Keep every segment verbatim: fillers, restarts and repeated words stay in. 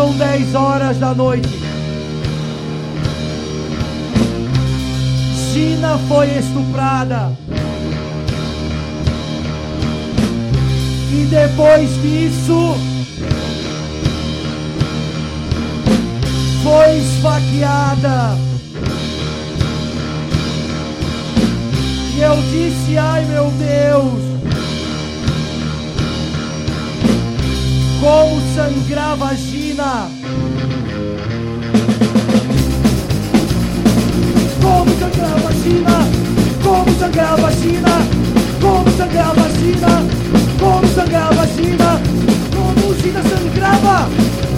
Eram dez horas da noite. Gina foi estuprada. E depois disso, foi esfaqueada. E eu disse, ai meu Deus, como sangrava a Gina. Como sangrava a Gina, como sangrava a Gina, como sangrava a Gina, como sangrava a Gina, como Gina sangrava.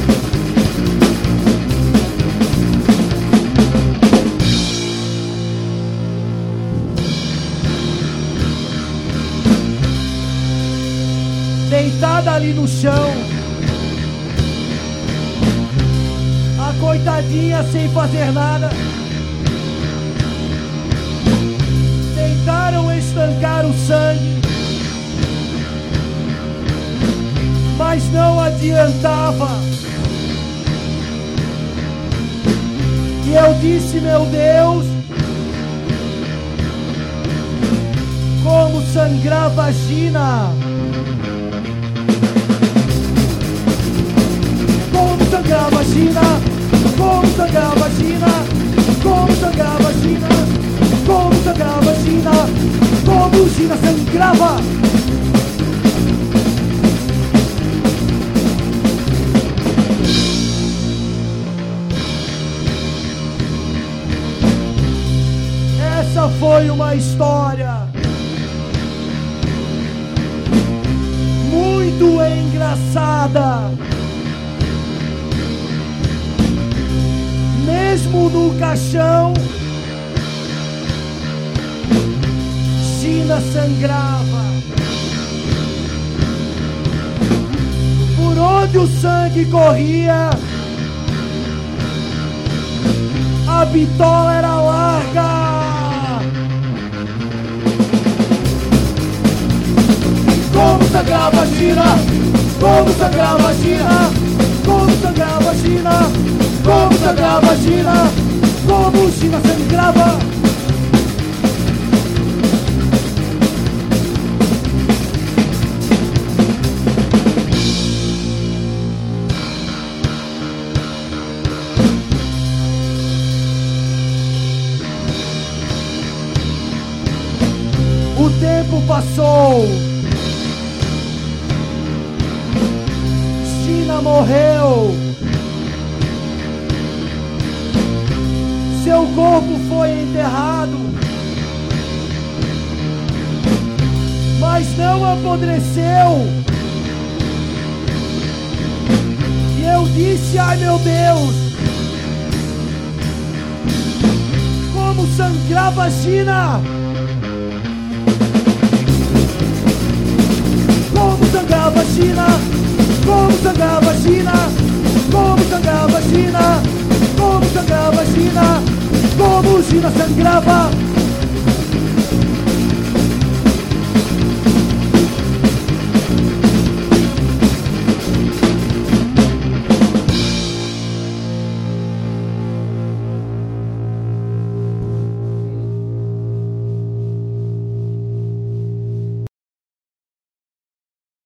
Deitada ali no chão, a coitadinha sem fazer nada. Tentaram estancar o sangue, mas não adiantava. E eu disse, meu Deus, como sangrava a Gina. Como sangrava a Gina, como sangrava a Gina, como sangrava a Gina, como sangrava a Gina, como Gina sangrava. Essa foi uma história muito engraçada. Mesmo no caixão, Gina sangrava. Por onde o sangue corria, a bitola era larga. Como sangrava a Gina, como sangrava a Gina, como sangrava a Gina, como sangrava a Gina, como Gina sangrava. O tempo passou. Gina morreu. Seu corpo foi enterrado, mas não apodreceu. E eu disse, ai meu Deus, como sangrava a Gina. Como sangrava a Gina, como sangrava a Gina, como sangrava a Gina, como sangrava a Gina, como Gina sangrava.